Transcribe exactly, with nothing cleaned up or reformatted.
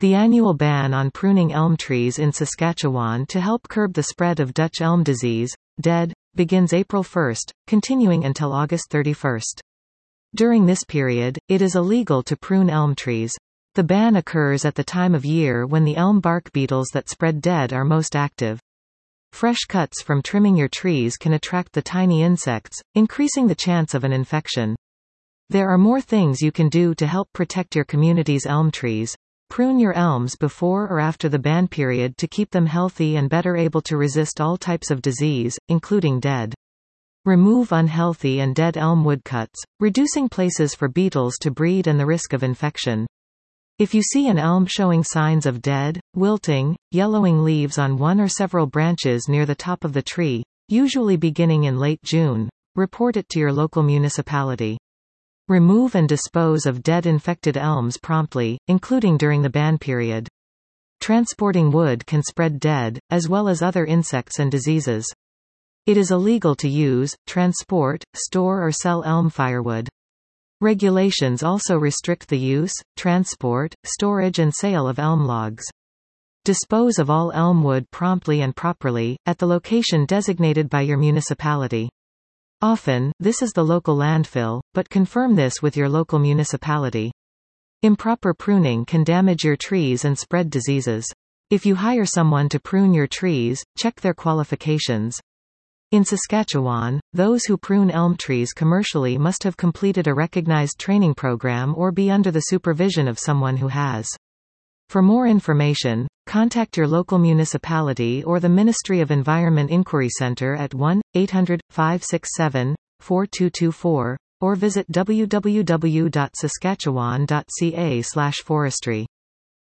The annual ban on pruning elm trees in Saskatchewan to help curb the spread of Dutch elm disease, D E D, begins April first, continuing until August thirty-first. During this period, it is illegal to prune elm trees. The ban occurs at the time of year when the elm bark beetles that spread D E D are most active. Fresh cuts from trimming your trees can attract the tiny insects, increasing the chance of an infection. There are more things you can do to help protect your community's elm trees. Prune your elms before or after the ban period to keep them healthy and better able to resist all types of disease, including D E D. Remove unhealthy and dead elm woodcuts, reducing places for beetles to breed and the risk of infection. If you see an elm showing signs of dead, wilting, yellowing leaves on one or several branches near the top of the tree, usually beginning in late June, report it to your local municipality. Remove and dispose of dead infected elms promptly, including during the ban period. Transporting wood can spread D E D, as well as other insects and diseases. It is illegal to use, transport, store or sell elm firewood. Regulations also restrict the use, transport, storage and sale of elm logs. Dispose of all elm wood promptly and properly, at the location designated by your municipality. Often, this is the local landfill, but confirm this with your local municipality. Improper pruning can damage your trees and spread diseases. If you hire someone to prune your trees, check their qualifications. In Saskatchewan, those who prune elm trees commercially must have completed a recognized training program or be under the supervision of someone who has. For more information, contact your local municipality or the Ministry of Environment Inquiry Center at one eight hundred, five six seven, four two two four, or visit w w w dot saskatchewan dot c a slash forestry.